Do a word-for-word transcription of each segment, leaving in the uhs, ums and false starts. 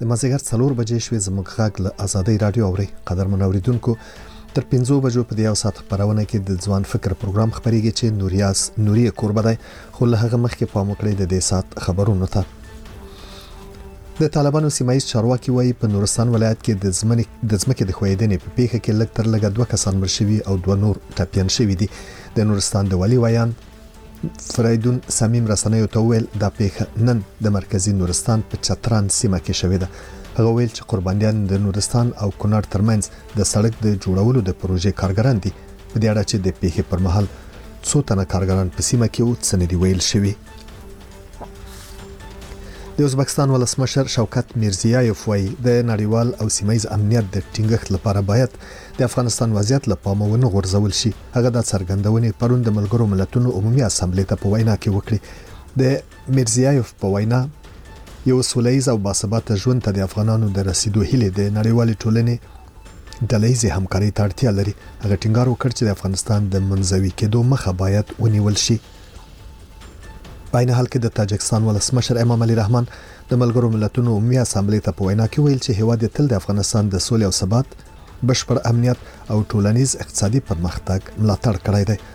د مازیګر څلور بجې شوې. زموږ غږ له آزادۍ رادیو اوري. قدرمن اوریدونکو، تر پنځو بجو په یو ساعت خبرونه کې د ځوان فکر پروګرام خبريږي چې نوریاس نوري کوربه دی، خو له هغه مخکې پام وکړئ د دې ساعت خبرونو ته. د طالبانو سیمایي چارواکي وایي په نورستان ولایت کې د ځمکې د ځمکې د خویدنې په پیښه کې لږ تر لږه دوه کسان مړ شوي او دوه نور ټپیان شوي دي. د نورستان د والي ویان فریدون سمیم رسنیو ته ویل دا پیښه نن د مرکزی نورستان په چتران سیمه کې شوې ده. هغه ویل چې قربانیان د نورستان او کونړ ترمنځ د سړک د جوړولو د پروژې کارګران دي. په دې اړه چې د پیښې پر مهال څو تنه کارګران په سیمه کې وو څه نه دی ویل شوی. د ازبکستان ولسمشر شوکت میرزیایف وایي د نړیوال او سیمایي امنیت د ټینګښت لپاره باید د افغانستان وضعیت له پامه ونه غورځول شي. هغه د څرګندونې پرون د ملګرو ملتونو عمومي اسامبلې ته په وینا کې وکړي. د میرزیایف په وینا یو سولهییز او باثباته ژوند ته د افغانانو د رسیدو هیله د نړیوال ټولنې ډلهییزې همکاري ته اړتیا لري. هغه ټینګار وکړ چې د افغانستان د منزوي کېدو مخه باید ونیول شي. په عین حال کې د تاجکستان ولسمشر امام علي رحمان د ملګرو ملتونو عمومي اسامبلې ته په وینا کې ویل چې هیواد تل د افغانستان د سولې او ثبات، بشپړ امنیت او ټولنیز اقتصادي پرمختګ ملاتړ کړی دی.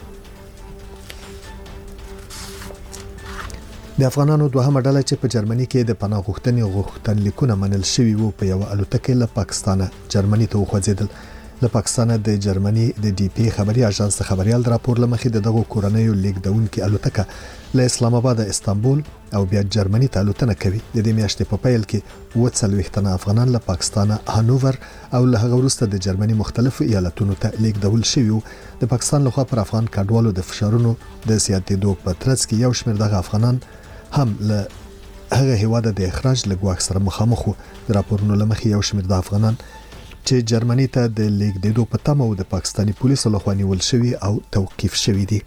د افغانانو دوهمه ډله چې په جرمني کې د پناه غوښتنې غوښتنلیکونه منل شوي وو په یو الوتکه له پاکستانه جرمني ته وخوځېدل. له پاکستانه د جرمني د ډي پی خبري اژانس خبريال راپور لمخې د دغه کورنیو لیکدونکو الوتکه له اسلام آباد استانبول او بیا جرمني ته الوتنه کوي. د دې میاشتې په پیل کې اووه څلوېښت تنه افغانان له پاکستانه هانوور او له هغه وروسته د جرمني مختلفو ایالتونو ته لیکدول شوي وو. د پاکستان لخوا پر افغان کډوالو د فشارونو د زیاتېدو په ترڅ کې یو شمېر دغه افغانان هم له هغه هیواده د اخراج له ګواښ سره مخامخ وو. د راپورونو لمخې یو شمېر د افغانان چې جرمني ته د لیکدېدو په تمه او د پاکستاني پولیسو لخوا نیول شوي او توقیف شوي دي.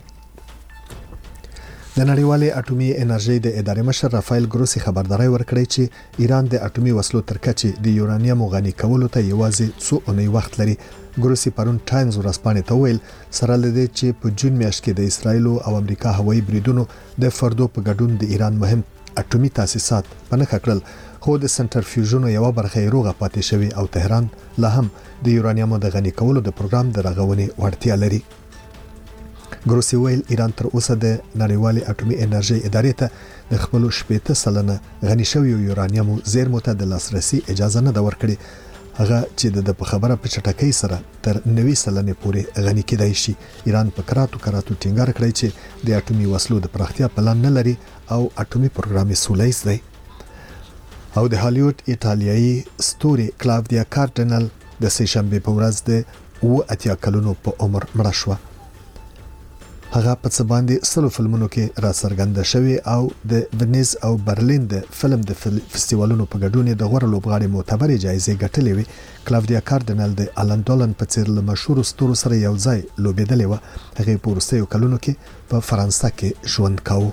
د نړیوالې اټومي انرژي د ادارې مشر رافایل ګروسي خبرداري ورکړې چې ایران د اټومي وسلو تر کچې د یورانیم غني کولو ته یوازې څو اونۍ وخت لري. ګروسي پرون ټایمز ورځپاڼې ته ویل سره لدې چې په جون میاشت کې د اسرایل او امریکا هوایي بریدونو د فردو په ګډون د ایران مهم اټومي تاسیسات پنهخ کړل، خو د سنټرفیوژونو یو برخه یې روغه پاتې شوی او تهران لا هم د یورانیم د غني کولو د پروګرام د رغونې وړتیا لري. ګروسي ویل ایران تر اوسه د نړیوالې اټومي انرژي ادارې ته د خپل شپېته سلنه غني شوی یورانیم زیرمو ته د لاسرسي اجازه نه ده ورکړې. هغه چې د په خبره په چټکۍ سره تر نوي سلنې پورې غني کېدای شي. ایران په کراتو کراتو ټینګار کړی چې د اټومي وسلو د پراختیا پلان نه لري او اټومي پروګرام یې سولهییز دی. او د هالیوډ ایټالیایي ستوري کلاودیا کارډینل د سه شنبه په ورځ د اوه اتیا کلونو په عمر مړه شوه. هغه په څه باندې سلو فلمونو کې را څرګنده شوی او د ونیز او برلین د فلم د فستیوالونو په ګډون د غوړ لوبغاړي معتبرې جایزې ګټلې وي. کلاودیا کارډینل د آلن دولن په څیر له مشهور ستورو سره یو ځای لوبېدلې و. هغه په وروستیو کلونو کې په فرانسه کې ژوند کاوه.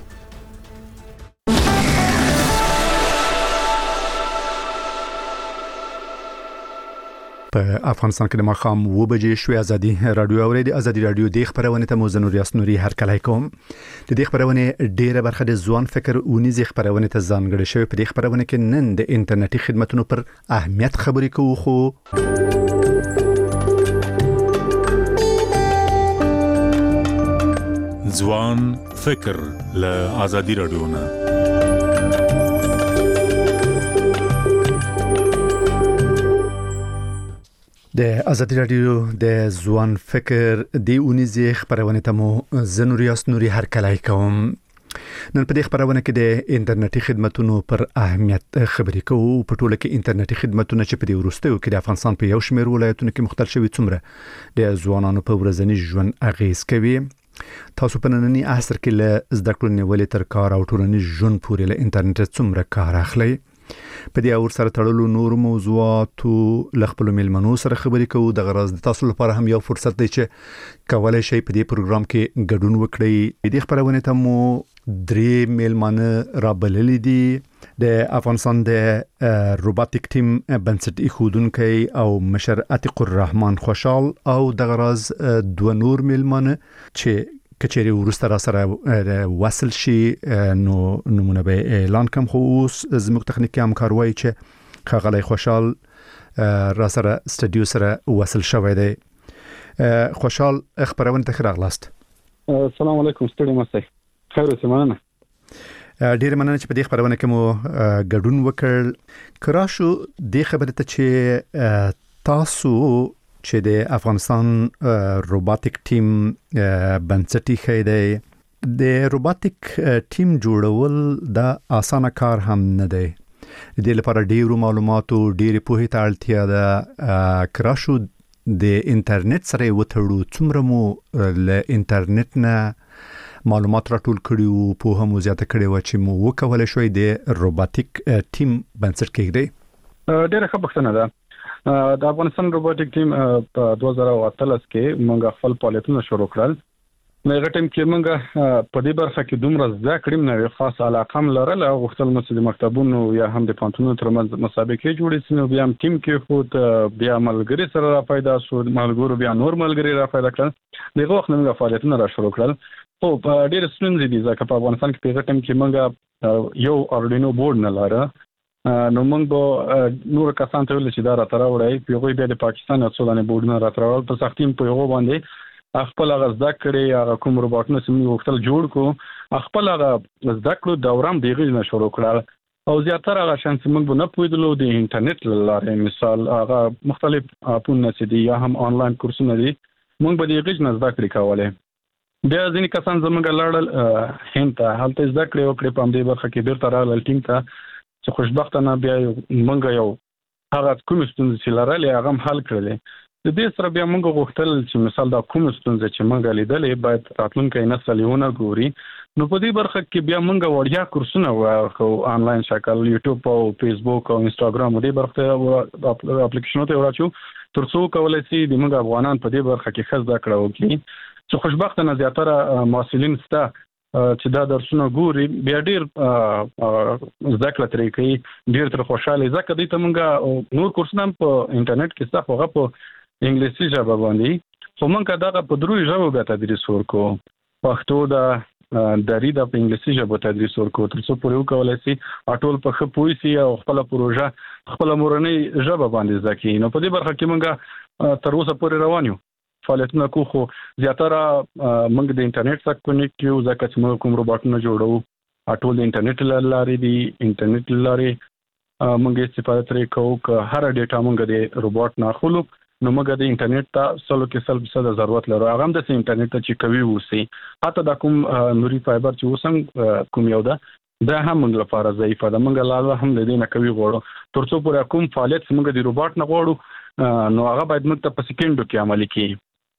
په افغانستان کې د ماښام اوه بجې شوې. ازادي رادیو اوري. د ازادي رادیو د خبرونه ته موزن ریاست نوري هر کله کوم. د دې خبرونه ډیره برخه د ځوان فکر اونیز خبرونه ته ځانګړې شوی. په دې خبرونه کې نن د انټرنیټي خدماتو پر اهمیت خبرې کوو. خو ځوان فکر له ازادي رادیو نه د ازادي رادیو د ځوان فکر دی اونیزه خبرونه ته مو زنوریاس نوري هر کله کوم. نن په دې خبرونه کې د انټرنیټي خدماتو پر اهمیت خبرې کوو. په ټوله کې انټرنیټي خدماتونه چې په دې وروستیو کې د افغانستان په یو شمېر ولایتونو کې مختلف شوي څومره د ځوانانو په ورځني ژوند اغیز کوي. تاسو په نننی عصر کې له زده کړو نیولې تر کار او ټولنیز ژوند پورې له انټرنیټ څومره کار اخلي. په دې اور سره تړلو نور موضوعاتو ل خپل ملمنو سره خبرې کوو. د غرض د تاسو لپاره هم یو فرصت دی چې کولای شئ په دې پروګرام کې ګډون وکړئ. دې خبرونه ته مو درې ملمنه را بللې دي. د افغانستان د روباتیک ټیم بنسټ ایښودونکی او مشر عتیق الرحمن خوشحال او د غرض دوه نور ملمنه چې کچېری ورسته را سره وصل شي نو نمونه به اعلان کوم. خو اوس زموږ تخنیکی همکار وایي چې ښاغلی خوشحال را سره سټډیو سره وصل شوی دی. خوشحال خبرونه ته راغلاست. السلام علیکم، ستړي مشه. خیر اوسه. مننه. ډیر مننه چې په دې خبرونه کې مو ګډون وکړ. کراشو د خبرې ته چې تاسو چې د افغانستان روباتیک ټیم بنسټي خیدای، د روباتیک ټیم جوړول دا اسانه کار هم نه دی. د دې لپاره ډیرو معلوماتو ډیره پوهه ته اړتیا ده. کراشو د انټرنیټ سره وتړو، څومره مو له انټرنیټ نه معلومات راټول کړیو، په هم زیاته کړی و چې مو وکولای شوي د روباتیک ټیم بنسټ کېږي. ډیره ښه پوښتنه ده. د افغانستان روباتیک ټیم په دوه زره اتلس کې موږ خپل فعالیتونه شروع کړل. نو هغه ټیم کې موږ په دې برخه کې دومره زده کړم نه خاص علاقه هم لرله. غوښتل مو چې د مکتبونو یا هم د پانتونو ترمنځ مسابقې جوړې شي. نو بیا هم ټیم کې خو بیا ملګری سره را پیدا شو، ملګرو بیا نور ملګری را پیدا کړل. دغه وخت موږ فعالیتونه را شروع کړل. خو ډېر ستونزې دي ځکه په افغانستان کې په هغه ټیم کې موږ یو اردوینو بورډ نه لاره. نو موږ به نور کسان ته ویل چې دا راته راوړی، په هغوی بیا د پاکستان څو دانې بورډونه راته راوړل. په سختي په هغو باندې خپل هغه زده کړې، هغه کوم روباټونه چې موږ غوښتل جوړ کړو، خپل هغه زده کړو دوره هم د هغې نه شروع کړل. او زیاتره هغه شیان چې موږ به نه پوهېدلو د انټرنیټ له لارې، مثال هغه مختلف اپونه چې دي یا هم آنلاین کورسونه دي، موږ به د هغې نه زده کړې کولې. بیا ځینې کسان زموږ لاړل هند ته، هلته زده کړې وکړې. په همدې برخه کې بیرته راغلل ټیم ته چې خوشبختانه بیا موږ یو هغه کومې ستونزې چې لرلې هغه هم حل کړلې. د دې سره بیا موږ غوښتل چې مثال دا کومې ستونزې چې موږ لیدلې باید راتلونکی نسل یې ونه ګوري. نو په دې برخه کې بیا موږ وړیا کورسونه ورکړو، آنلاین شکل، یوټیوب او فیسبوک او انسټاګرام دې برخه ته اپلیکیشنونه ته ورچو تر څو کولای شي د موږ افغانان په دې برخه کې ښه زده کړه وکړي. چې خوشبختانه زیاتره محصلین ستا چې دا درسونه ګوري بیا ډیر زده کړه ترې کوي، ډیر تر خوشاله ځکه دوی ته موږ نور کورسونه په انټرنیټ کې ستا هغه په انګلیسي ژبه باندې، خو موږ دغه په دروي ژبه به تدریس ورکو. پښتو د دري د په انګلیسي ژبه تدریس ورکو تر څو پورې وکولای شي ټول په ښه پوه شي او خپل پروژه خپل مورنۍ ژبه باندې زده کړي. نو په دې برخه کې موږ تر اوسه پورې روان یو فعالیتونه کوو. خو زیاتره موږ د انټرنیټ سره کنیکټ یو ځکه چې موږ کوم روباټونه جوړو ټول د انټرنیټ له لارې دي. انټرنیټ له لارې موږ استفاده ترې کوو. که هر ډیټا موږ د روباټ نه اخلو نو موږ د انټرنیټ ته سلو کې سل فیصد ضرورت لرو. هغه هم د انټرنیټ ته چې کوي وسی، حتی دا کوم نوري فایبر چې وسنګ کوم یو ده دا هم موږ لپاره ضعیفه ده. موږ لاله هم د دې نه کوي غواړو تر څو پورې کوم فعالیت موږ د روباټ نه غواړو نو هغه باید موږ ته په سکندو کې عملي کړي.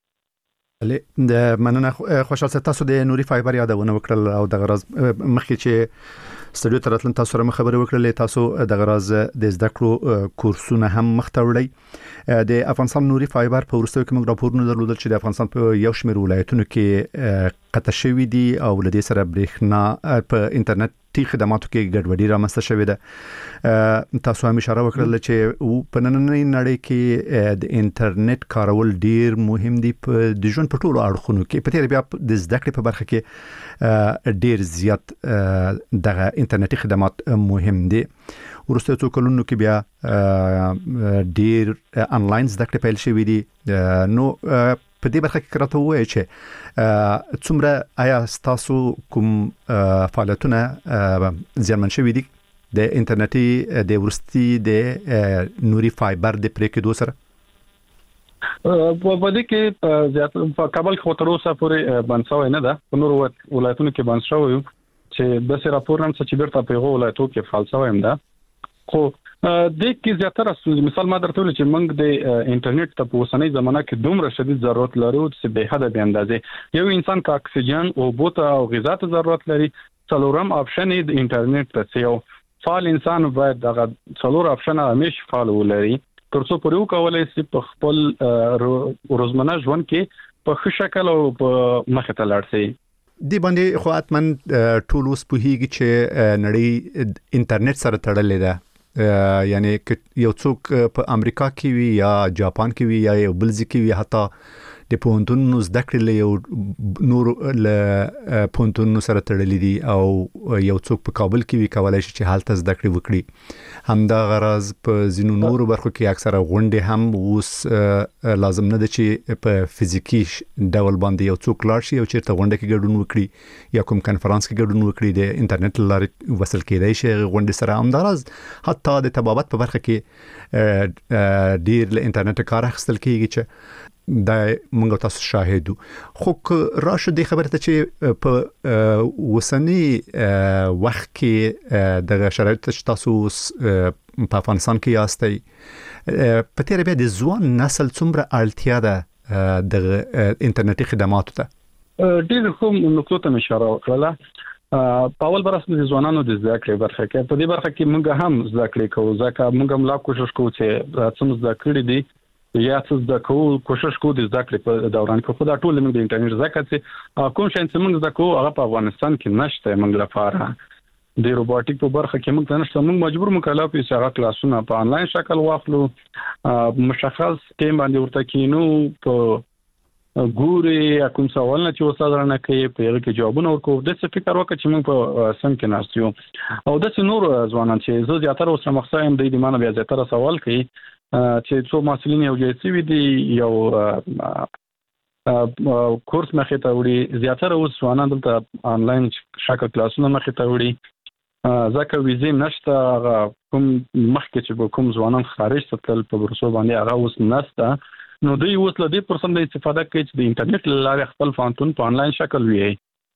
د مننه خوشحال صاحب، تاسو د نوري فایبر یادونه وکړل او د غرض مخکې چې سټډیو ته راتلل تاسو سره خبرې وکړلې، تاسو د غرض د زده کړو کورسونه هم مخته وړئ. د افغانستان نوري فایبر په وروستیو کې موږ راپورونه درلودل چې د افغانستان په یو شمېر ولایتونو کې قطع شوي دي او له دې سره برېښنا په انټرنیټي خدماتو کې ګډوډي رامنځته شوې ده. تاسو هم اشاره وکړل چې په نننۍ نړۍ کې د انټرنیټ کارول ډیر مهم دي په د ژوند په ټولو اړخونو کې. په تیر بیا د زده کړې په برخه کې ډیر زیات دغه انټرنیټي خدمات مهم دي. ورسته څو کلونو کې بیا ډیر انلاین زده کړې پیل شوې دي. نو په دې برخه کې راته وایي چې څومره آیا تاسو کوم فعالیتونه زیانمن شوي دي د انټرنیټي د ورستي د نوري فایبر د پرې کېدو سره؟ په دې کې زیات په کابل کې تر اوسه پورې بند شوی نه ده. په نورو ولایتونو کې بند شوی چې د سره راپور هم چې بیرته په هغو ولایتونو کې فعال شوی هم ده. خو د کې زیاتره مثال ما درته ویل چې موږ د انټرنیټ ته په اوسنۍ زمانه کې دومره شدید ضرورت لرو چې به حد به اندازې یو انسان کا اکسیجن او بوته او غذا ته ضرورت لري. څلورم آپشن د انټرنیټ ته یو فعال انسان باید دغه څلور آپشن همیشه فعال ولري تر څو پورې وکولای شي په خپل روزمره ژوند کې په ښه شکل او په مخه ته لاړ شي. دی باندې خو اتمن ټول اوس پوهیږي چې نړۍ انټرنیټ سره تړلې ده. یعنی یو څوک په امریکا کې وي یا جاپان کې وي یا یو بل ځای کې وي، حتی د پونتونو زده کړې له یو نور له پونتونو سره تړلې دي او یو څوک په کابل کې وی کولای شي چې حالت زده کړې وکړي. همدا غرض په ځینو نورو برخو کې اکثره غونډې هم اوس لازم نه ده چې په فزیکی ډول باندې یو څوک لاړ شي او چیرته غونډه کې ګډون وکړي یا کوم کنفرانس کې ګډون وکړي. د انټرنیټ لارې وصل کېدای شي غونډې سره. همدارز حتی د طبابت په برخه کې ډیر له انټرنیټ کار اخیستل کېږي چې دا موږ تاسو شاهدو. خو راشه د خبره ته چې په وسنی وخت کې د شرایط چې تاسو په افغانستان کې یاستئ په تیر بیا د ځوان نسل څومره اړتیا ده د انټرنیټي خدماتو ته؟ ډیر کوم نقطو ته اشاره وکړه. په اول برسه د ځوانانو د زده کړې برخه کې په دې برخه کې موږ هم زده کړې کوو، ځکه موږ هم لا کوشش کوو چې څومره زده کړې دي یا څه زده کوو کوشش کوو د زده کړې په دوران کې. خو دا ټول موږ د انټرنیټ زده کړې کوم شي چې موږ زده کوو هغه په افغانستان کې نشته. موږ لپاره د روبوټیک په برخه کې موږ نشته. موږ مجبور مکلف یو چې هغه کلاسونه په انلاین شکل واخلو، مشخص ټیم باندې ورته کینو، په ګوري کوم سوال نه چې استاد رانه کوي په هغه کې جوابونه ورکوو. د څه فکر وکړه چې موږ په سم کې ناستیو او د څه نور ځوانان چې زه زیاتره اوس مخصوصا هم د دې معنی بیا زیاتره سوال کوي چې څو مسلین یو جې سی وی دی یو کورس مخې ته وړي. زیاتره اوس ځوانان دلته انلاین شکل کلاسونه مخې ته وړي ځکه ویزې نشته. کوم مخکې چې کوم ځوانان خارج ته تل په ورسو باندې هغه اوس نشته، نو دوی اوس له دې پرسم د استفاده کوي چې د انټرنیټ لارې خپل فانتون په انلاین شکل وي.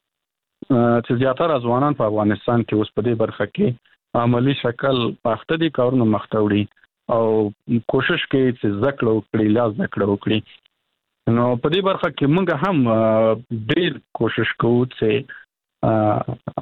چې زیاتره ځوانان په افغانستان کې اوس په دې برخه کې عملی شکل پخته دي، کارونه مخته وړي او کوشش کوي چې زکړه وکړي، لاس زکړه وکړي. نو په دې برخه کې موږ هم ډېر کوشش کوو چې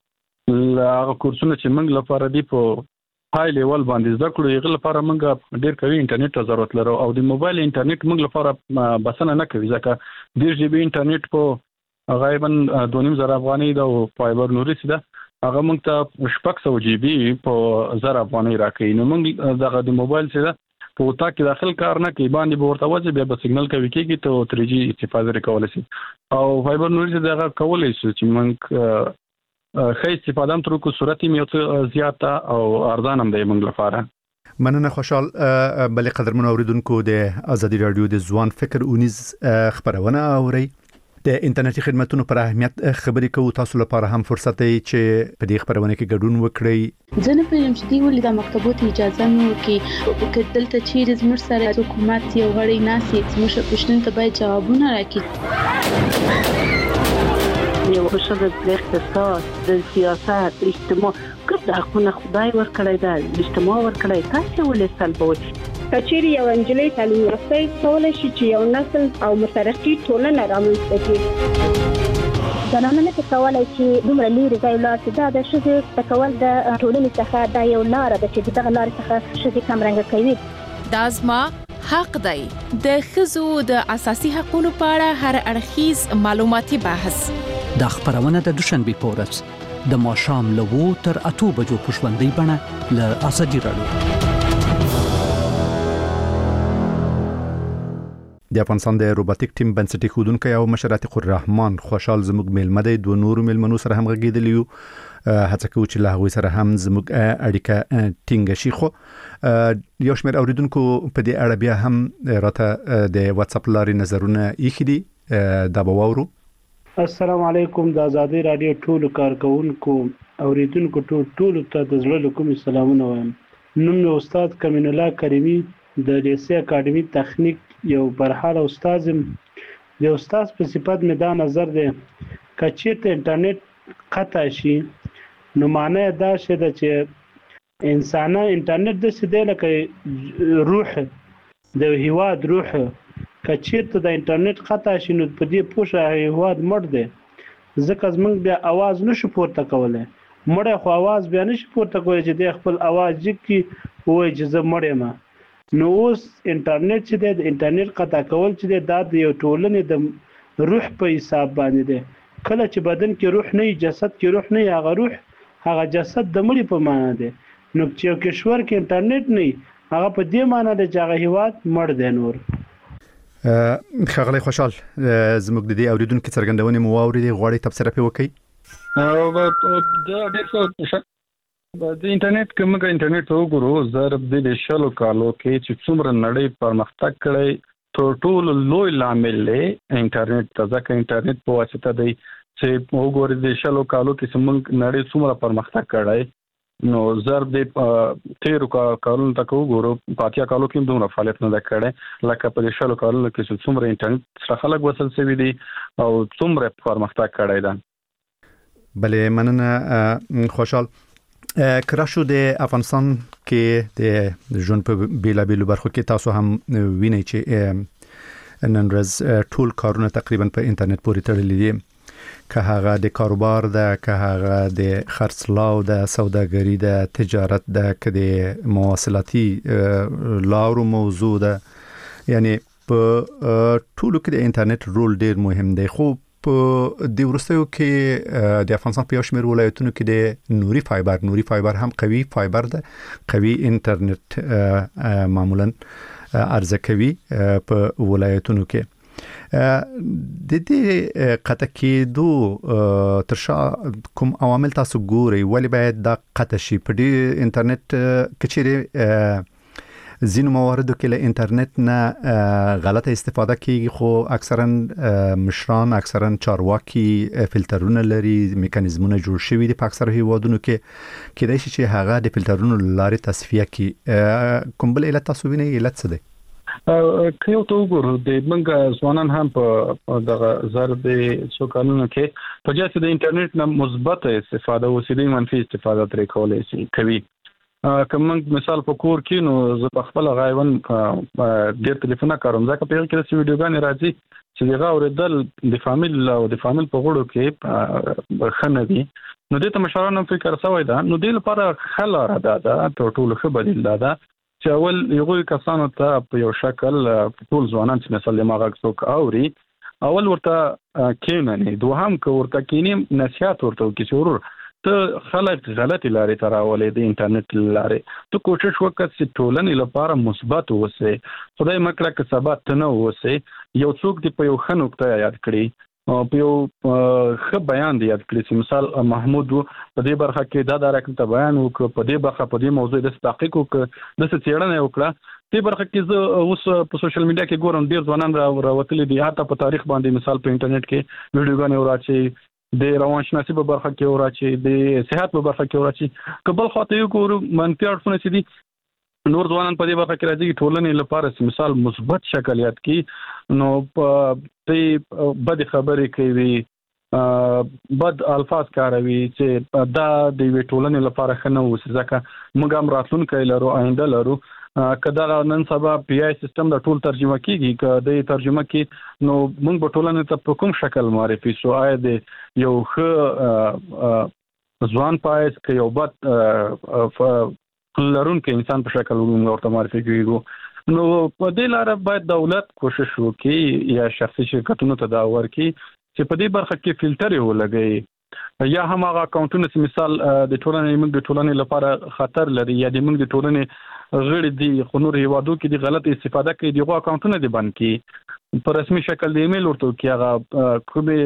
هغه کورسونه چې موږ لپاره دی په های لیول باندې زده کړو یغه لپاره موږ ډېر کوي انټرنیټ ته ضرورت لرو او د موبایل انټرنیټ موږ لپاره بسنه نه کوي ځکه ډېر جی بي انټرنیټ په غالبا دوه نیم زره افغانۍ دا او فایبر نوري سي دا هغه موږ ته شپږ سوه جی بي په زره افغانۍ راکړي. نو موږ دغه د موبایل سره په وتا کې داخل کار نه کوي باندې به ورته وځي بیا به سیګنل کوي کېږي ته تری جی استفاده کولای شي او فایبر نوري سره دغه کولای شي چې موږ خې استفاده هم تر کو صورت یې یو زیاته او ارزان هم دی موږ لپاره. مننه خوشحال. بل قدرمن اوریدونکو د ازادي رادیو د ځوان فکر اونیز خبرونه اوري. د انټرنیټي خدماتونو پر اهمیت خبرې کوو. تاسو لپاره هم فرصت دی چې په دې خبرونه کې ګډون وکړئ. زه نه پوهیږم چې دی ولې د مکتبونو اجازه نه ورکوي که دلته چیرې زموږ سره حکومت یو غړی ناسي زموږ پوښتنو ته باید جوابونه راکړي. یو بشر د اقتصاد، د سیاست، اجتماع کله خپل خدای ورکړی دا اجتماع ورکړی تاسو ولې سلبوي؟ کچېری یو انجلۍ تعلیم یافته کولای شي چې یو نسل او مترقي ټولنه رامنځته کړي. زنانه نه کولای چې دومره لري ځای لا چې دا د شذ تکول د ټولنې څخه دا یو لار ده چې دغه لار څخه شذ کمرنګ کوي. دا زما حق دی. د ښځو د اساسي حقوقو په اړه هر اړخیز معلوماتي بحث د خبرونه د دوشنبه په ورځ د ماښام له وو تر اته بجو په ژوندۍ بڼه له ازادي رادیو. د افغانستان د روبوټیک ټیم بنسټي خودونکو او مشر عتیق الرحمن خوشحال زموږ میلمه دی. دوه نورو میلمنو سره هم غږیدلی یو. هڅه کوو چې له هغوی سره هم زموږ اړیکه ټینګه شي. خو یو شمېر اوریدونکو په دې اړه بیا هم راته د واتس اپ لارې نظرونه ایښي دي. دا به واورو. السلام علیکم. د ازادي رادیو ټولو کارکونکو اوریدونکو ټول ټول ته د زړه له کومې سلامونه وایم. نوم مې استاد کمین الله کریمي د لیسې اکاډمي تخنیک یو برحاله استاد. د استاد په صفت مې دا نظر دی کچې ته انټرنیټ قطع شي نو معنی دا شي چې انسان انټرنیټ د څه دی لکه روح د هیواد روح کچې ته د انټرنیټ قطع شي نو په دې پوښه هیواد مړ دی ځکه زمونږ بیا आवाज نشو پورته کولای. مړ خو आवाज بیا نشي پورته کولای چې د خپل आवाज ځکه وای چې زه مړ یم. نو اوس انټرنیټ چې د انټرنیټ قطع کول چې د یو ټولنې د روح په حساب باندې دی. کله چې بدن کې روح نه جسد کې روح نه هغه روح هغه جسد د مړي په معنا دی. نو چې یو کشور کې انټرنیټ نه هغه په دې معنا دی چې هغه هیواد مړ دی. نور خغلی خوشحال زموږ د دې اوریدونکو څرګندونې مو واورېدې غواړي تبصره پې وکړئ. دا ډېر څه د انټرنیټ کومه انټرنیټ وګورو زر د شلو کالو کې چې څومره نړۍ پرمختګ کړی تر ټولو لوی لامل دی انټرنیټ ته. ځکه انټرنیټ په واسطه دی چې وګورئ د شلو کالو کې څومره نړۍ څومره پرمختګ کړی نو زر د تیرو کالونو ته وګورو پاتیا کالو کې دومره فعالیت نه کړي لکه په شلو کالونو کې چې څومره انټرنیټ سره خلک وصل شوي دي او څومره پرمختګ کړی دی. بله مننه خوشحال. کراشو د افغانستان کې د ژوند په بیلابیلو برخو کې تاسو هم وینئ چې نن ورځ ټول کارونه تقریبا په انټرنیټ پورې تړلي دي، که هغه د کاروبار ده، که هغه د خرڅلاو ده، سوداګري ده، تجارت ده، که د مواصلاتي لارو موضوع ده. یعنی په ټولو کې د انټرنیټ رول ډیر مهم دی. خو په د ورستیو کې د افغانستان په یو شمېر ولایتونو کې د نوري فایبر نوري فایبر هم قوي فایبر ده، قوي انټرنیټ معمولا عرضه کوي په ولایتونو کې. د دې قطع کېدو تر شا کوم عوامل تاسو ګورئ؟ ولې باید دا قطع شي؟ په دې انټرنیټ کې چیرې ځینو مواردو کې له انټرنیټ نه غلطه استفاده کیږي، خو اکثرا مشران اکثرا چارواکي فلټرونه لري، میکانیزمونه جوړ شوي دي په اکثر هیوادونو کې، کېدای شي چې هغه د فلټرونو لارې تصفیه کړي. کوم بل علت تاسو وینئ؟ علت څه دی؟ که یو ته وګورو د موږ ځوانان هم په دغه زر د څو کلونو کې په جاسې د انټرنیټ نه مثبت استفاده او سیدی منفي استفاده ترې کولای شي کوي. که موږ مثال په کور کې نو زه په خپل غایون ډېر ټلیفونه کاروم، ځکه په یو کې د ویډیوګانې راځي چې دغه اوریدل د فامیل او د فامیل په غوړو کې ښه نه دي. نو دې ته مشرانو فکر شوی ده، نو دې لپاره ښه لاره ده دا تر ټولو ښه بدیل ده چې اول یو کسانو ته په یو شکل ټول ځوانان چې مثلا دماغ څوک اوري اول ورته کینې، دوهم که ورته کینې نصيحت ورته وکړي چې ورور ته خلک غلطي لارې ته راولې د انټرنیټ لارې، ته کوشش وکړه چې ټولنې لپاره مثبت اوسې. خدای مکړه که سبا ته نه اوسې یو څوک دې په یو ښه نقطه یاد کړي، په یو ښه بیان دی یاد کړي چې مثال محمود په دې برخه کې دا دا رقم ته بیان وکړ، په دې برخه په دې موضوع د تحقیق وکړ، د څه څېړنه وکړه. دې برخه کې زه اوس په سوشل میډیا کې ګورم ډېر ځوانان راوتلي دي، حتی په تاریخ باندې مثال په انټرنیټ کې ویډیوګانې وراچي، د روانشناسي په برخه کې وراچي، د صحت په برخه کې وراچي. که بل خواته یو ګورو منفي اړخونه چې دي نور ځوانان په دې برخه کې راځي ټولنې لپاره مثال مثبت شکل یاد کی، نو په دې بد خبرې کوي، بد الفاظ کاروي چې دا د ټولنې لپاره ښه نه وي. ځکه موږ هم راتلونکی لرو، آینده لرو. کدا نن سبا پی آی سیستم د ټول ترجمه کیږي، که د ترجمه کې نو موږ په ټولنې ته په کوم شکل معرفي شو؟ آیا د یو ښه ځوان پایس که یو بد لرونکي انسان په شکل ورته معرفي کیږو؟ نو په دې لاره باید دولت کوشش وکړي یا شخصي شرکتونو ته دا ورکړي چې په دې برخه کې فلټر ولګي، یا هم هغه اکاونټونه چې مثال د ټولنې موږ د ټولنې لپاره خطر لري یا د موږ د ټولنې غړي دي خو نور هیوادو کې د غلط استفاده کوي، دغه اکاونټونه دي بند کړي، په رسمي شکل د ایمیل ورته کې هغه کومه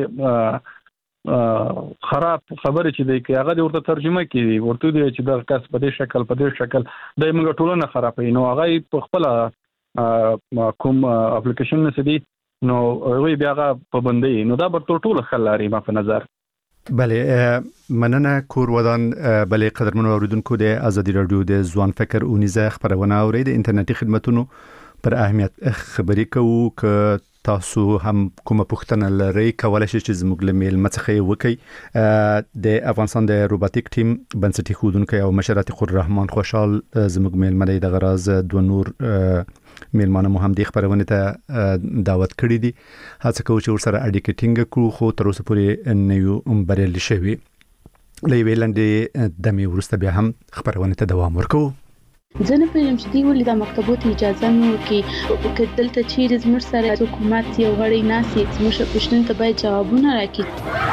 خراب خبرې چې دی کې هغه د ورته ترجمه کوي، ورته دی چې دا کس په دې شکل په دې شکل د موږ ټولنه خرابوي. نو هغه په خپل کوم اپلیکیشن نه سدي نو وی بیا هغه پابندي، نو دا به ټول خلاري ما په نظر. بله مننه کور ودان. بله قدرمنو اوریدونکو د ازادي رادیو د ځوان فکر اونیزه خبرونه اوري د انټرنیټي خدماتونو پر اهمیت خبرې کوو. که تاسو هم کومه پوښتنه لرئ کولای شئ چې زموږ له میل مڅخه وکړئ. د افغانستان د روباتیک ټیم بنسټي ښودونکی او مشر عتیق الرحمن خوشحال زموږ میل مدی د غراز دوه نور میلمانه مو هم د خبرونه ته دعوت کړی دي. هڅه کوو چې ورسره اړیکې ټینګ کړو، خو تر اوسه پورې نه یو بریالي شوي. له یوې لنډې دمې وروسته بیا هم خبرونه ته دوام ورکوو. زه نه پوهېږم چې دوی ولې دا مکتبو ته اجازه نه ورکوي، که دلته چیرې زموږ سره حکومت یو غړی ناست وي زموږ پوښتنو ته باید ځوابونه راکړي.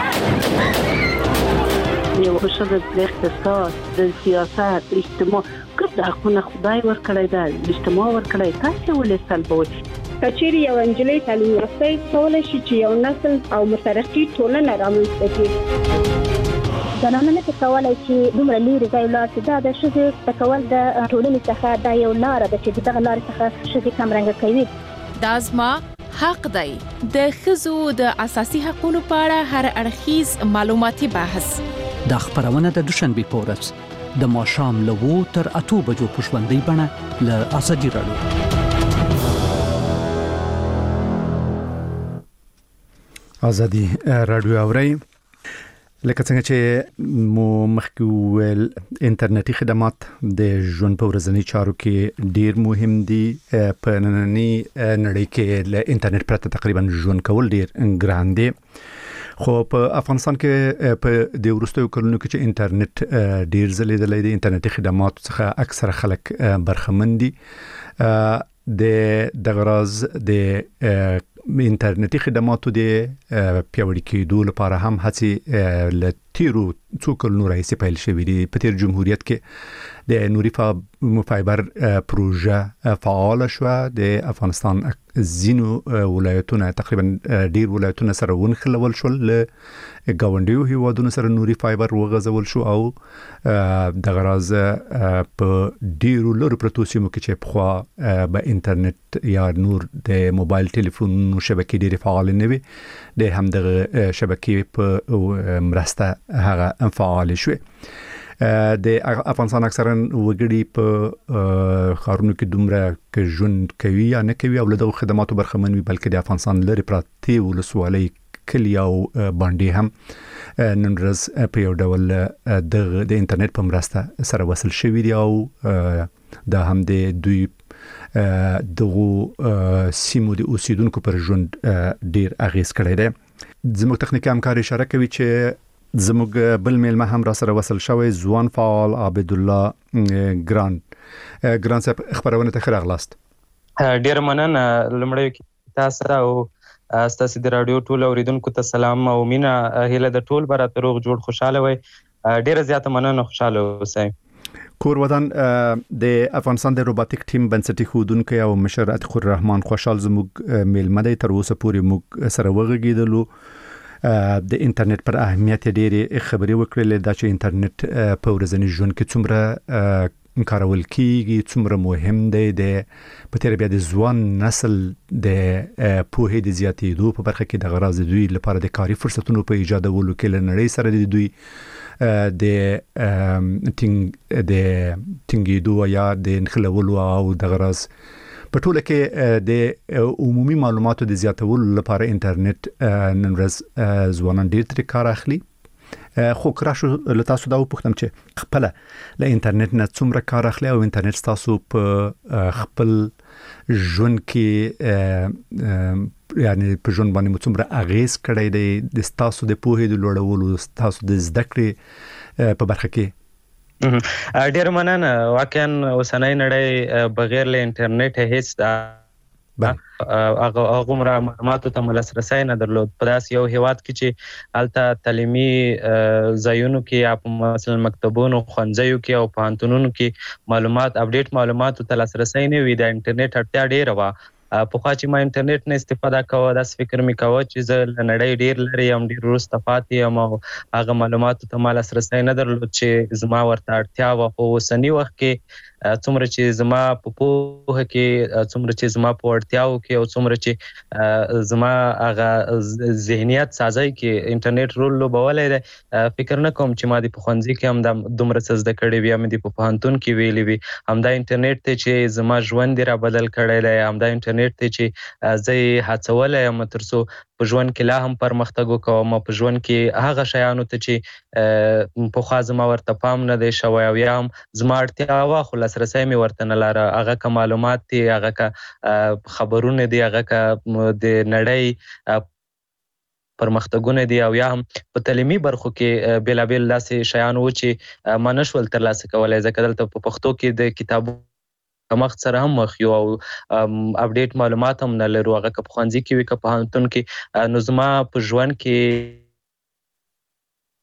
یو ښه د اقتصاد، د سیاست، اجتماع کوم د حقونه خدای ورکړی ده، اجتماع ورکړی، تاسې ولې سلبوئ؟ کچېری یو انجلۍ تعلیم یافته کولای شي چې یو نسل او مترقي ټولنه رامنځته کړي. زنانه څه کولای شي دومره لري ځای لا چې دا د شذ تکول د ټولنې څخه دا یو لار ده چې دغه لار څخه شذ کمرنګ کوي. دازما حق دی د خزو د اساسي حقوقو په اړه هر اړخیز معلوماتي بحث. د خبرونه د دوشنبه پورس د ماښام له وو تر اته بجو په ژوندۍ بڼه له ازادي رادیو. ازادي رادیو اوري لکه څنګه چې مو مخکې ویل انټرنیټي خدمات د ژوند په ورځني چارو کې ډیر مهم دي. په نننۍ نړۍ کې له انټرنیټ پرته تقریبا ژوند کول ډیر ګران دي. خو په افغانستان کې په د وروستیو کلونو کې چې انټرنیټ ډیر ځلیدلی دی، انټرنیټي خدمات څخه اکثره خلک برخمن دي. د دغه راز د انټرنیټي خدماتو د پیاوړي کېدو لپاره هم هڅې له تیرو څو کلونو راهیسې پیل شوې دي. په تیر جمهوریت کې د نوري فایبر پروژه فعال شوه. د افغانستان ځینو ولایتونه تقریبا ډیر ولایتونه سره ونښلول شول، له ګاونډیو هیوادونو سره نوري فایبر وغځول شو او دغه راز په ډیرو لرو پرتو سیمو کې چې پخوا به انټرنیټ یا نور د موبایل ټلیفون شبکې ډیرې فعال نه وي، د همدغه شبکې په مرسته هغه فعال شوه. د افغانستان اکثرا وګړي په خارونو کې دومره کې ژوند کوي یا نه کوي او له دغه خدماتو برخمن وي، بلکې د افغانستان لري پراته ولسوالۍ کلی او باندې هم نن ورځ په یو ډول د انټرنیټ په مرسته سره وصل شوي دي او دا هم د دوی دغه سیمو د اوسیدونکو پر ژوند ډیر اغیز کړی دی. زموږ تخنیکی همکار اشاره کوي چې زموږ بل میلمه هم را سره وصل شوی، ځوان فعال عبد الله ګران. ګران صاحب خبرونه ته راغلاست. ډیر مننه. لمړی تاسو او تاسو د رادیو ټول اوریدونکو ته سلام او مینا هیله د ټول برات روغ جوړ خوشاله وي. ډیر زیاته مننه، خوشاله اوسئ. کور ودان د افغانستان د روباتیک ټیم بنسټي خودونکو او مشر عتیق الرحمن خوشحال زموږ میلمه دی. تر اوسه پورې موږ سره وغږیدلو، د انټرنیټ پر اهمیت ډېرې خبرې وکړلې، دا چې انټرنیټ په ورځني ژوند کې څومره کارول کیږي، څومره مهم دی. د په تیر بیا د ځوان نسل د پوهې د زیاتېدو په برخه کې د غراض دوی لپاره د کاري فرصتونو په ایجادولو کې له نړۍ سره د دوی د ټینګ د ټینګېدو یا د انخلولو او د غراض په ټوله کې د عمومي معلوماتو د زیاتولو لپاره انټرنیټ نن ورځ ځوانان ډېر ترې کار اخلي. خو کراشو له تاسو دا وپوښتم چې خپل له انټرنیټ نه څومره کار اخلي او انټرنیټ تاسو په خپل ژوند کې یعنی په ژوند باندې څومره اغیز کړی دی د تاسو د پوهې د لوړولو، تاسو د زده کړې په برخه کې؟ ډیر مننه. واقعا اوسنۍ نړۍ بغیر له انټرنیټ هیڅ هغه هغه معلوماتو ته لاسرسی نه درلود. په داس یو هیواد کې چې الته تعلیمي ځایونو کې یا مثلا مکتبونو، ښوونځیو کې او پوهنتونونو کې معلومات اپډیټ معلوماتو ته لاسرسی نه وي، د انټرنیټ اړتیا ډیره وه. په خوا چې ما انټرنیټ نه استفاده کوه، داسې فکر مې کوه چې زه له نړۍ ډیر لرې یم، ډیر وروسته پاتې یم او هغه معلوماتو ته ما لاسرسی نه درلود چې زما ورته اړتیا وه. خو اوسني وخت کې څومره چې زما په پوهه کې، څومره چې زما په اړتیاو کې او څومره چې زما هغه ذهنیت سازی کې انټرنیټ رول لوبولی دی، فکر نه کوم چې ما د په ښوونځي کې هم دا دومره څه زده کړي وي، هم د په پوهنتون کې ویلي وي. همدا انټرنیټ دی چې زما ژوند یې را بدل کړی دی، همدا انټرنیټ دی چې زه یې هڅولی یم تر څو په ژوند کې لا هم پرمختګ وکوم، په ژوند کې هغه شیانو ته چې پخوا زما ورته پام نه دی شوی او یا هم زما اړتیا وه خو لاسرسی مې ورته نه لاره، هغه که معلومات دي، هغه که خبرونه دي، هغه که د نړۍ پرمختګونه دي او یا هم په تعلیمي برخو کې بېلابېل داسې شیان و چې ما نشول ترلاسه کولی، ځکه دلته په پښتو کې د کتابو کمښت سره هم مخ یو او اپډیټ معلومات هم نه لرو، هغه که په ښوونځي کې وي که په پوهنتون کې. نو زما په ژوند کې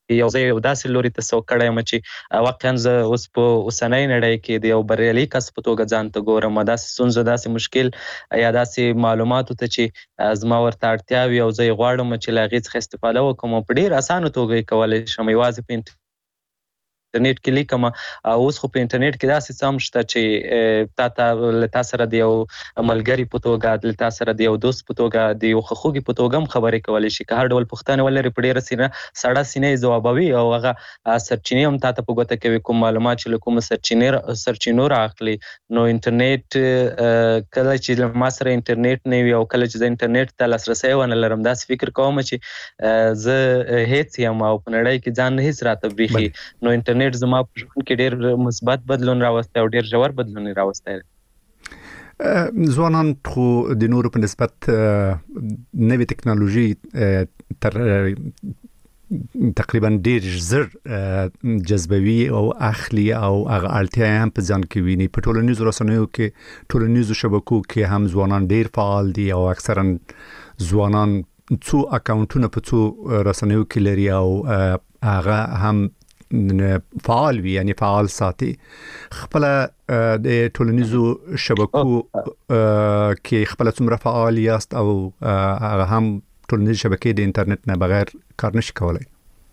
یو ځای یو داسې لوري ته سوق کړی یم چې واقعا زه اوس په اوسنۍ نړۍ کې د یو بریالي کس په توګه ځان ته ګورم. داسې ستونزه داسې مشکل یا داسې معلوماتو ته چې زما ورته اړتیا وي او زه یې غواړم چې له هغې څخه استفاده وکړم او په ډېر اسانه توګه یې کولی شم یوازې په انټرنیټ کې لیکم. اوس خو په انټرنیټ کې داسې څه هم شته چې تا ته له تا سره د یو ملګري په توګه له تا سره د یو دوست په توګه د یو خواخوږي په توګه هم خبرې کولی شي. که هر ډول پوښتنې ولري په ډېره سینه سړه سینه یې ځوابوي او هغه سرچینې هم تا ته په ګوته کوي کوم معلومات چې له کومو سرچینې سرچینو رااخلي. نو انټرنیټ کله چې له ما سره انټرنیټ نه وي او کله چې زه انټرنیټ ته لاسرسی ونه لرم داسې فکر کوم چې زه هیڅ یم او په نړۍ کې ځان هیڅ راته بریښي. نو انټرنیټ زما په ژوند کې ډېر مثبت بدلون راوستی او ډېر ژور بدلون یې راوستی. ځوانان خو د نورو په نسبت نوې ټکنالوژي تر تقریبا ډېر زر جذبوي او اخلي او هغه اړتیا هم په ځان کې ویني. په ټولنیزو رسنیو کې ټولنیزو شبکو کې هم ځوانان ډېر فعال دي او اکثرا ځوانان څو اکاونټونه په څو رسنیو کې لري او هغه هم فعال وي یعنی فعال ساتي. خپل د ټولنیزو شبکو کې خپل څومره فعال یاست او هغه هم ټولنیزو شبکې د انټرنیټ نه بغیر کار نشي کولای؟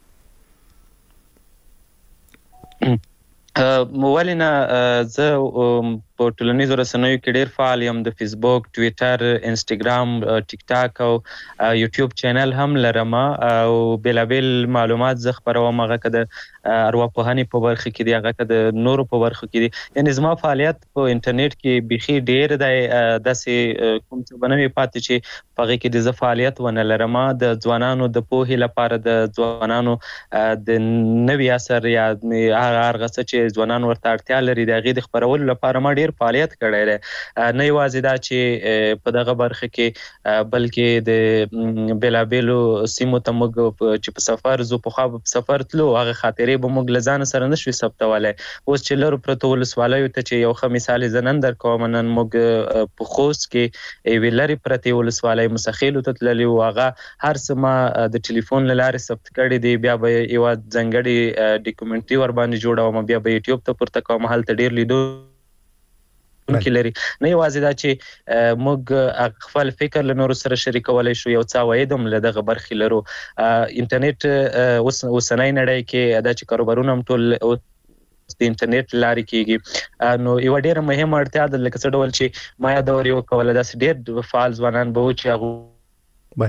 ولې نه، زه په ټولنیزو رسنیو کې ډېر فعال یم. د فیسبوک، ټویټر، انسټاګرام، ټیک ټاک او یوټیوب چینل هم لرم او بېلابېل معلومات زه خپروم. هغه که د ارواپوهنې په برخه کې دي، هغه که د نورو په برخه کې دي. یعنې زما فعالیت په انټرنیټ کې بیخي ډېر دی. داسې کوم څه به نه وي پاتې چې په هغې کې د زه فعالیت ونه لرم. د ځوانانو د پوهې لپاره، د ځوانانو د نوي عصر یا هر څه چې ځوانان ورته اړتیا لري د هغې د خپرولو لپاره ما ډېر فعالیت کړی دی. نه یوازې دا چې په دغه برخه کې بلکې د بېلابېلو سیمو ته موږ چې په سفر ځو، پخوا به په سفر تلو، هغه خاطرې به موږ له ځانه سره نه شوي ثبتولی. اوس چې لرو پرتو ولسوالیو ته چې یو ښه مثال یې زه نن در کوم، نن موږ په خوست کې یوې لرې پرتې ولسوالۍ مسخیلو ته تللي وو. هغه هر څه ما د ټلیفون له لارې ثبت کړي دي. بیا به یوه ځانګړې ډاکومنټري ورباندې جوړوم، بیا به یوټیوب ته پورته کوم. هلته ډېر لیدو کې لري. نه یوازې دا چې موږ خپل فکر له نورو سره شریکولی شو، یو څه عواید هم له دغه برخې لرو. انټرنیټ اوس اوسنۍ نړۍ کې دا چې کاروبارونه هم ټول د انټرنیټ لارې کېږي. نو یوه ډېره مهمه اړتیا ده لکه څه ډول چې ما یادورې وکوله، داسې ډېر فعال ځوانان به وو چې هغو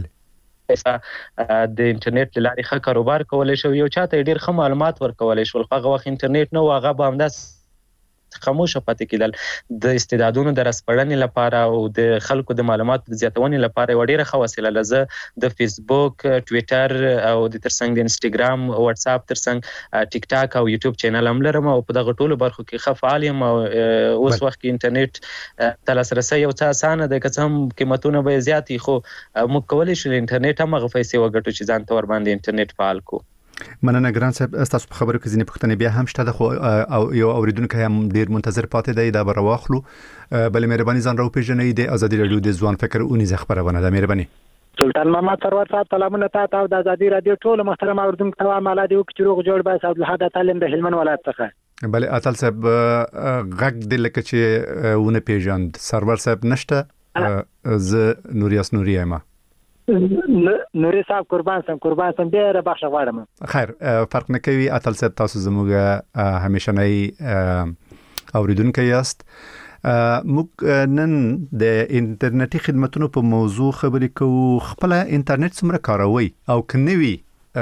د انټرنیټ له لارې ښه کاروبار کولی شو، یو چا ته یې ډېر ښه معلومات ورکولی شول. خو هغه وخت انټرنیټ نه و، هغه به همداسې خاموشه پاتې کېدل. د استعدادونو د راسپړنې لپاره او د خلکو د معلوماتو د زیاتونې لپاره یوه ډېره ښه وسیله ده. زه د فیسبوک، ټویټر او د ترڅنګ د انسټاګرام، واتساپ ترڅنګ ټیک ټاک او یوټیوب چینل هم لرم او په دغه ټولو برخو کې ښه فعال یم. او اوس وخت کې انټرنیټ ته لاسرسی یو څه اسانه دی، که څه هم قیمتونه به یې زیات وي، خو موږ کولی شو له انټرنیټ هم هغه پیسې وګټو چې ځان ته ورباندې انټرنیټ فعال کړو. مننه ګران صاحب، تاسو په خبرو کې ځینې پوښتنې بیا هم شته ده، خو او یو اوریدونکی هم ډېر منتظر پاتې دی، دا به راواخلو. بلې مهرباني ځان راوپېژنئ. د ازادي راډیو د ځوان فکر اونیزه خپرونه ده. مهرباني. سلطان محمد سرور صاحب، سلامونه تاسو او د ازادي راډیو ټول محترم اوریدونکو ته. مالا دی چې روغ جوړ بس عبدالحد تعلیم د هلمند ولایت څخه. بلې اتل صاحب، غږ دې لکه چې ونه پیژند. سرور صاحب نشته، زه نوریاس نوري یم. نوري صاحب قربان سم قربان سم ډېره بخښه غواړم. خیر، فرق نه کوي. اتل صاحب، تاسو زموږ همیشنی اوریدونکي یاست. موږ نن د انټرنیټي خدماتونو په موضوع خبرې کوو. خپل انټرنیټ څومره کاروي او کنه وی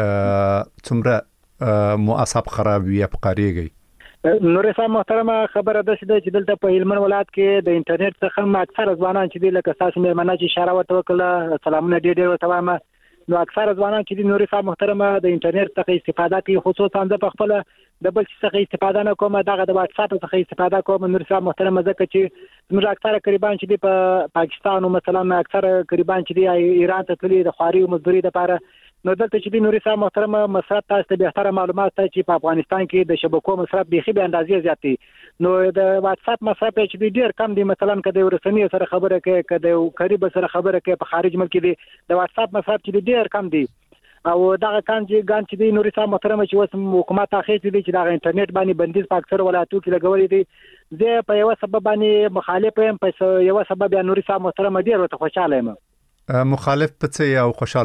څومره مو اعصاب خراب وي په قاریږي؟ نوري صاحب محترمه، خبره ده چې دلته په هلمند ولایت کې د انټرنیټ څخه اکثر ځوانان چې دي لکه تاسو مېرمنه چې اشاره ورته وکړه، سلامونه ډېر ډېر ورته وایم. نو اکثر ځوانان چې دي نوري صاحب محترمه د انټرنیټ څخه استفاده کوي، خصوصا زه په خپل د بل څه څخه استفاده نه کوم، دغه د واتس اپ څخه استفاده کوم. نوري صاحب محترمه، ځکه چې زموږ اکثر قریبان چې دي په پاکستان او مثلا اکثر قریبان چې دي ایران ته تللي د خواري او مزدوري لپاره. نو دلته چې د نوري صاحب محترمه مصرف تاسو ته بهتره معلومات ته چې په افغانستان کې د شبکو مصرف بيخي به اندازې زیات دي. نو د واتس اپ مصرف چې ډیر کم دي. مثلا کله ورسنی سره خبره کوي، کله قریب سره خبره کوي په خارج ملک دي، د واتس اپ مصرف چې ډیر کم دي. او دغه کان چې ګان چې د نوري صاحب محترم چې اوس حکومت اخیستي دي چې د انټرنیټ باندې بندیز په اکثر ولایتونو کې لګولې دي زه په یو سبب باندې مخالف یم په یو سبب یا نوري صاحب محترم ډیر ورته خوشاله یم مخالف په څه او خوشاله